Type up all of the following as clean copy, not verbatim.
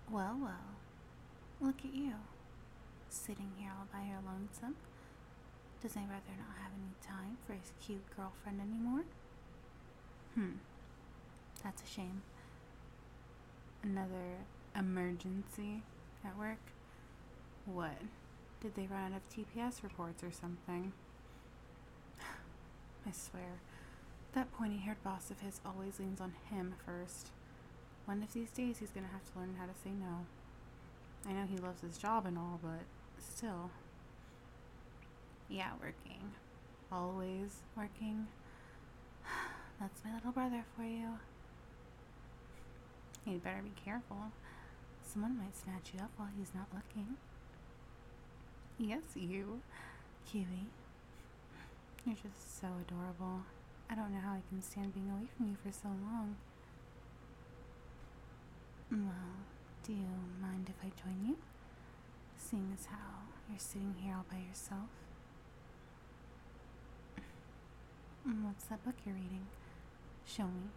Well, well, look at you, sitting here all by your lonesome. Does my brother not have any time for his cute girlfriend anymore? That's a shame. Another emergency at work? What? Did they run out of TPS reports or something? I swear, that pointy-haired boss of his always leans on him first. One of these days he's gonna have to learn how to say no. I know he loves his job and all, but still. Yeah, working. Always working. That's my little brother for you. You'd better be careful. Someone might snatch you up while he's not looking. Yes, you, Kiwi. You're just so adorable. I don't know how I can stand being away from you for so long. Well, do you mind if I join you? Seeing as how you're sitting here all by yourself. What's that book you're reading? Show me.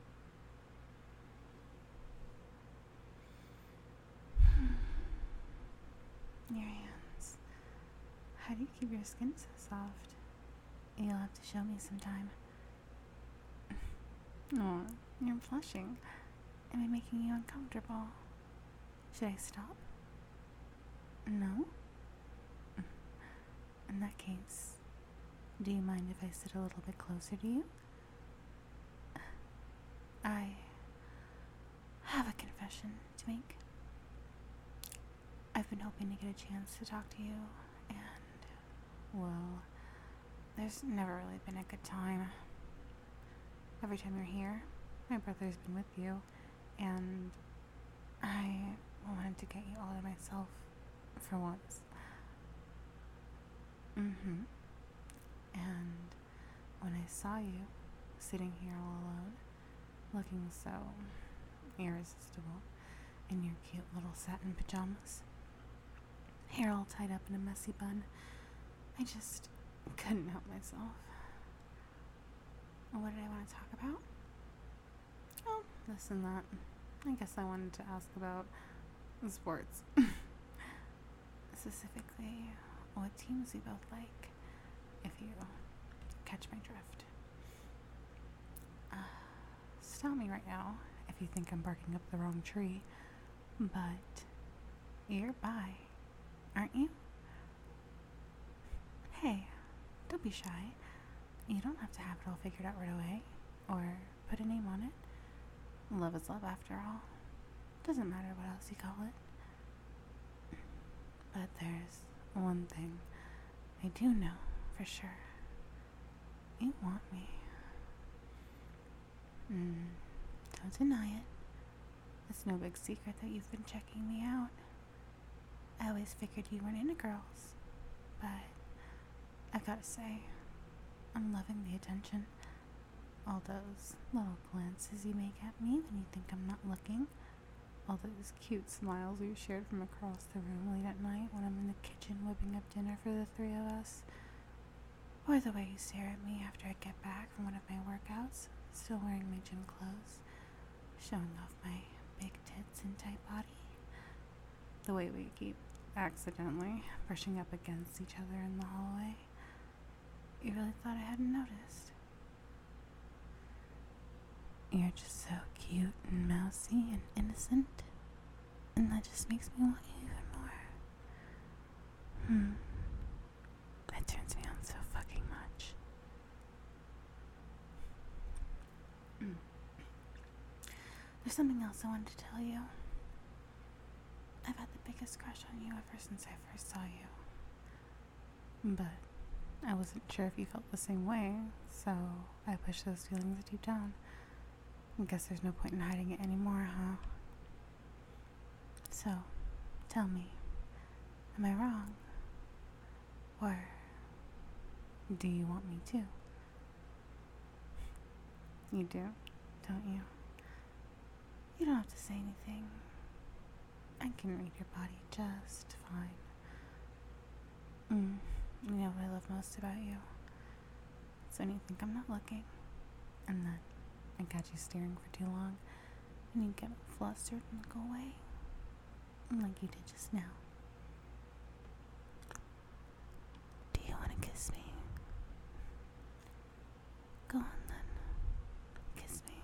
Your hands. How do you keep your skin so soft? You'll have to show me sometime. Oh, you're blushing. Am I making you uncomfortable? Should I stop? No? In that case, do you mind if I sit a little bit closer to you? I have a confession to make. I've been hoping to get a chance to talk to you, and, well, there's never really been a good time. Every time you're here, my brother's been with you, and I wanted to get you all to myself for once. And when I saw you sitting here all alone, looking so irresistible in your cute little satin pajamas, hair all tied up in a messy bun, I just couldn't help myself. What did I want to talk about? Oh, this and that. I guess I wanted to ask about sports. Specifically, what teams we both like, if you catch my drift. Stop me right now if you think I'm barking up the wrong tree, but you're bi, aren't you? Hey, don't be shy. You don't have to have it all figured out right away, or put a name on it. Love is love after all. Doesn't matter what else you call it. But there's one thing I do know for sure. You want me. Don't deny it. It's no big secret that you've been checking me out. I always figured you weren't into girls, but I've got to say, I'm loving the attention. All those little glances you make at me when you think I'm not looking. All those cute smiles you shared from across the room late at night when I'm in the kitchen whipping up dinner for the three of us. Or the way you stare at me after I get back from one of my workouts, still wearing my gym clothes, showing off my big tits and tight body. The way we keep accidentally brushing up against each other in the hallway. You really thought I hadn't noticed? You're just so cute and mousy and innocent, and that just makes me want you even more. That turns me on so fucking much. There's something else I wanted to tell you. I've had the biggest crush on you ever since I first saw you. But I wasn't sure if you felt the same way, so I pushed those feelings deep down. I guess there's no point in hiding it anymore, huh? So, tell me, am I wrong? Or do you want me to? You do, don't you? You don't have to say anything. I can read your body just fine. You know what I love most about you? It's when you think I'm not looking, and then I got you staring for too long, and you get flustered and look away. like you did just now. Do you want to kiss me? Go on then. Kiss me.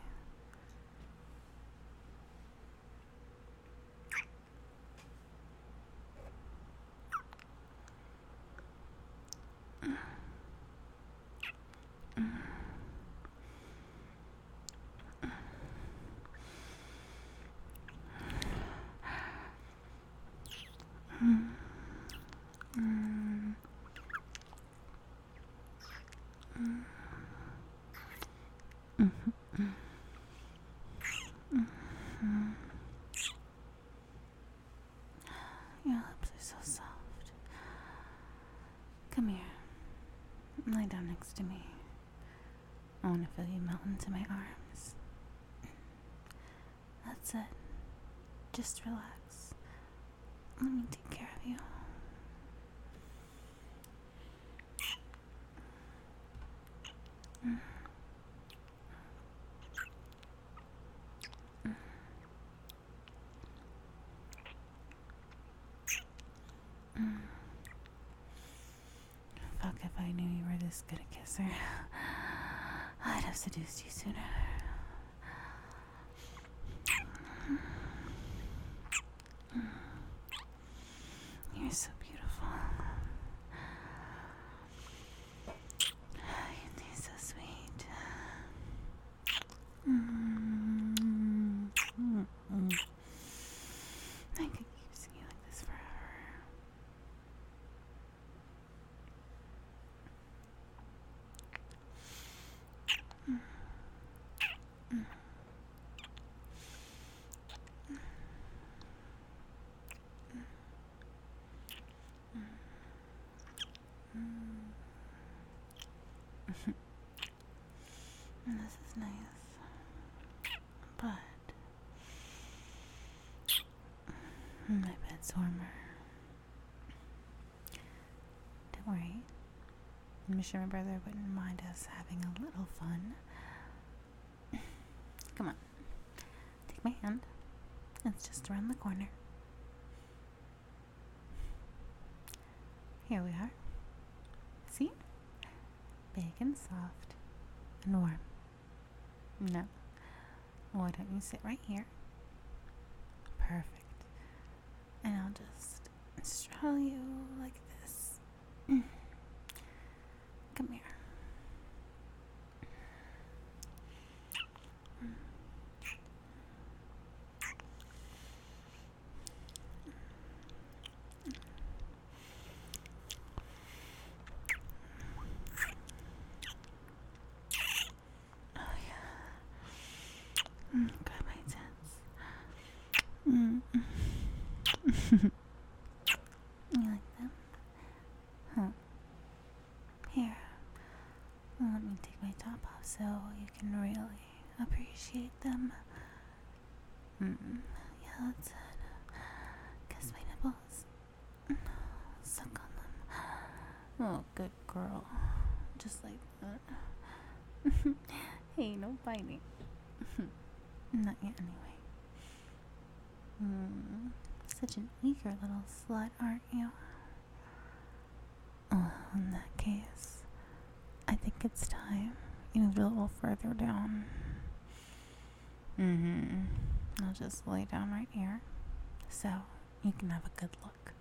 Your lips are so soft. Come here. Lie down next to me. I want to feel you melt into my arms. That's it. Just relax. Let me take care of you. Fuck, if I knew you were this good a kisser, I'd have seduced you sooner. You're so beautiful. You taste so sweet. I could keep singing like this forever. This is nice, but my bed's warmer. Don't worry, I'm sure my brother wouldn't mind us having a little fun. Come on, take my hand. It's just around the corner. Here we are. See? Big and soft and warm. No. Why don't you sit right here? Perfect. And I'll just straddle you like this. Come here. Grab my tits. You like them? Huh. Here. Let me take my top off so you can really appreciate them. Yeah, that's it. Kiss my nipples. Suck on them. Oh, good girl. Just like that. Hey, no biting. Not yet, anyway. Such an eager little slut, aren't you? Oh, in that case, I think it's time you moved a little further down. I'll just lay down right here, so you can have a good look.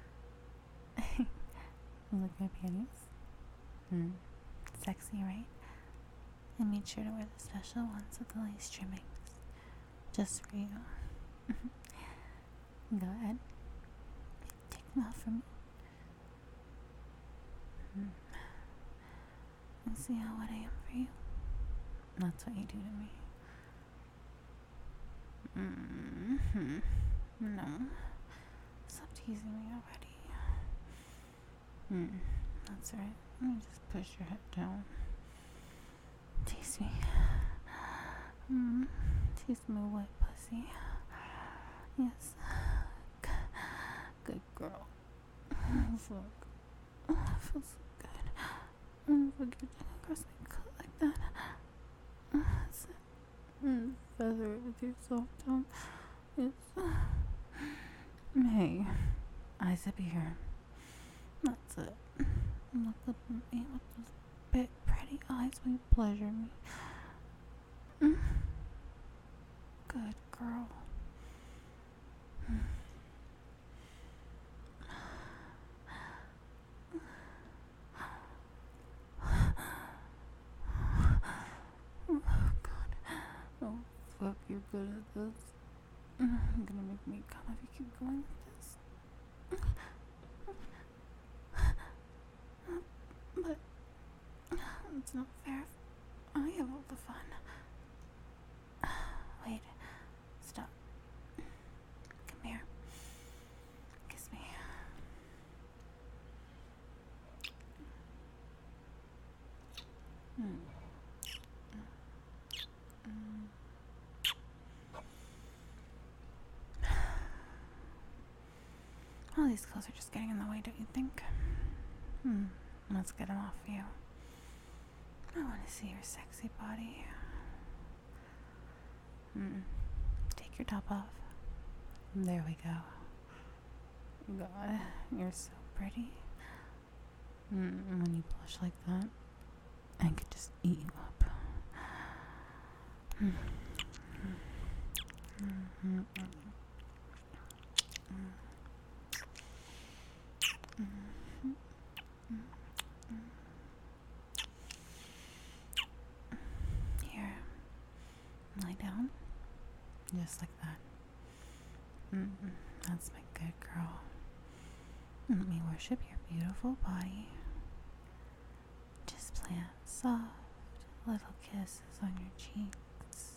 You like my panties? Sexy, right? I made sure to wear the special ones with the lace trimmings. Just for you. Go ahead. Take them off for me. And see how wet I am for you. That's what you do to me. No. Stop teasing me already. That's right. Let me just push your head down. Taste me. Taste my wet pussy. Yes. Good girl. Look. Oh, it feels so good. Look, you're across my coat like that. That's it. Feather it with your soft tongue. Yes. Hey, eyes up here. That's it. Look up at me with those big pretty eyes. Will you pleasure me? Good girl. Oh, God. Oh, fuck, you're good at this. You're gonna make me come if you keep going with this. But it's not fair if I have all the fun. Wait. Stop. Come here. Kiss me. All these clothes are just getting in the way, don't you think? Let's get them off you. I want to see your sexy body. Take your top off. There we go. God, you're so pretty. When you blush like that, I could just eat you up. Here, lie down, just like that. That's my good girl. Let me worship your beautiful body. Just plant soft little kisses on your cheeks.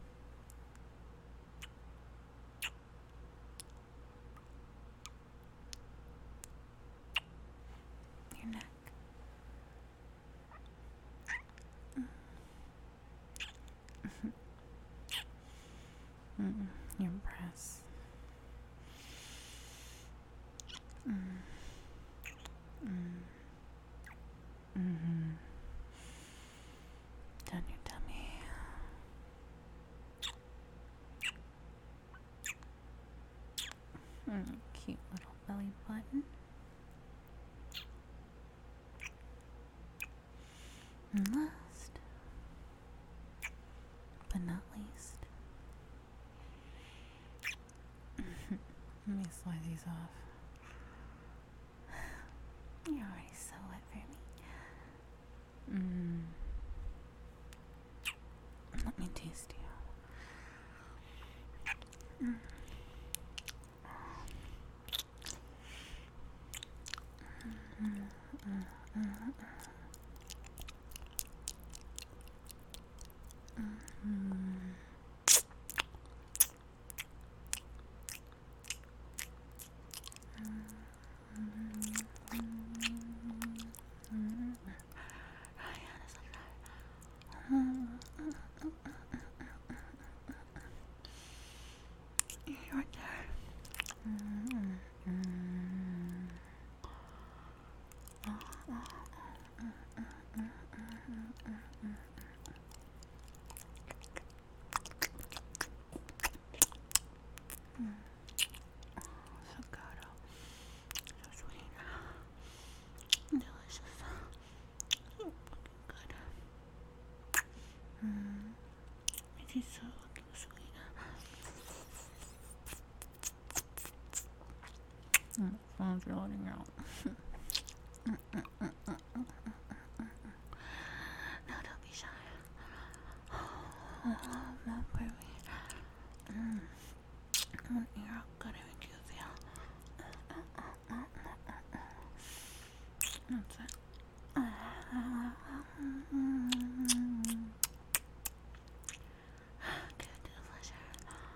Your neck. Your breasts. Down your tummy. Cute little belly button. And last, but not least, let me slide these off. You're already so wet for me. Let me taste you. You're right there. So good. So sweet. Delicious. So fucking good. It is so fucking sweet. Phone's loading out. No, don't be shy. No, baby. I want to hear how good it makes you feel. That's it. Good pleasure.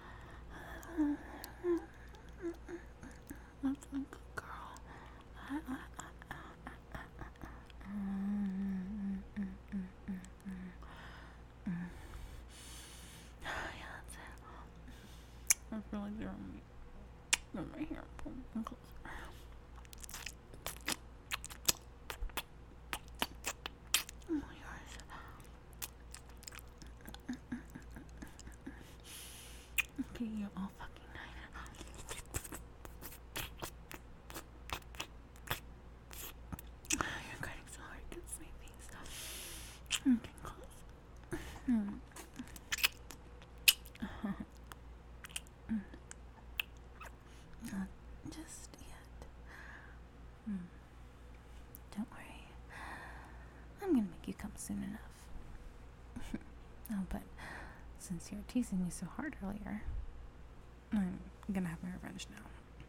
That's a good girl. Yeah, that's it. I feel like they're on me. They're my hair. Pull them closer. Oh, yours. Okay, you're all fucking nice. Not just yet. Hmm. Don't worry. I'm gonna make you come soon enough. Oh, but since you were teasing me so hard earlier, I'm gonna have my revenge now.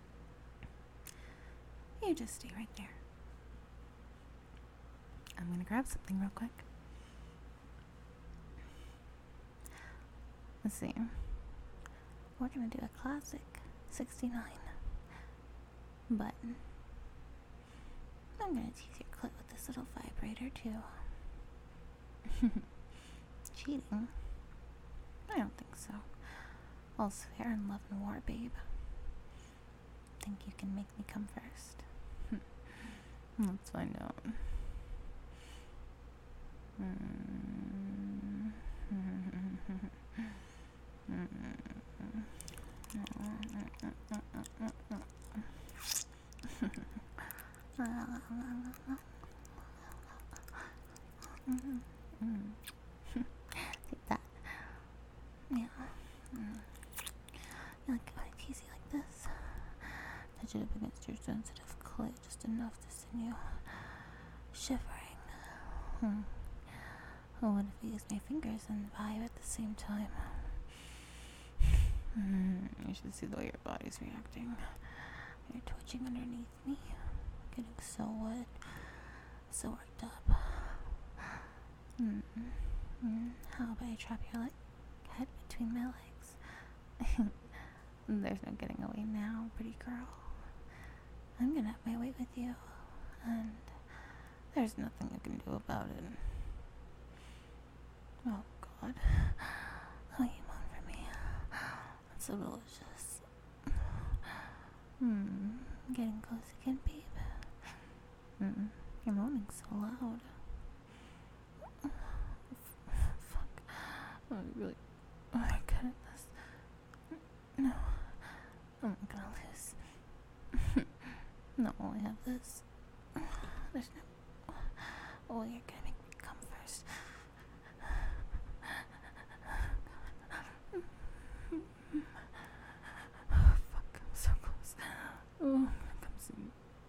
You just stay right there. I'm gonna grab something real quick. Let's see. We're gonna do a classic 69 button. I'm gonna tease your clit with this little vibrator too. Cheating? I don't think so. All's fair in love and war, babe. Think you can make me come first? Let's find out. Take that. Yeah. You like it when I tease you like this? Touch it up against your sensitive clit just enough to send you shivering. Well, what if I use my fingers and vibe at the same time? You should see the way your body's reacting. You're twitching underneath me, getting so wet, so worked up. How about I trap your head between my legs? There's no getting away now, pretty girl. I'm gonna have my way with you, and there's nothing you can do about it. Oh, God. Oh, you moan for me. That's so delicious. Getting close again, babe. You're moaning so loud. Fuck. Oh, I really... Oh, I cut at this. No. I'm gonna lose. No, I have this. There's no... Oh, you're gonna make me come first. Oh, fuck, I'm so close. Oh, I'm gonna come soon.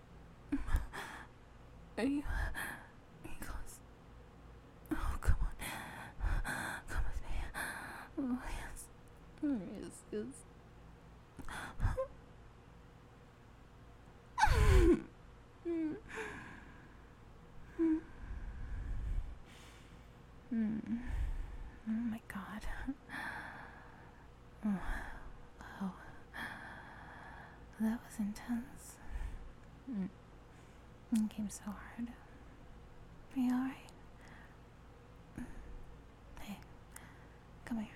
Are you close? Oh, come on. Come with me. Oh, yes. Yes. Oh my God. Oh, that was intense. It came so hard. Are you alright? Hey, come here.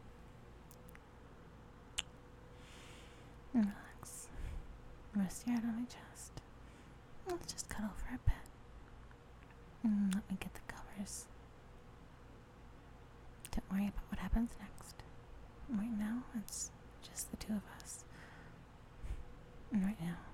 Relax. Rest your head on my chest. Let's just cuddle for a bit. Let me get the covers. Don't worry about what happens next. Right now, it's just the two of us. And right now,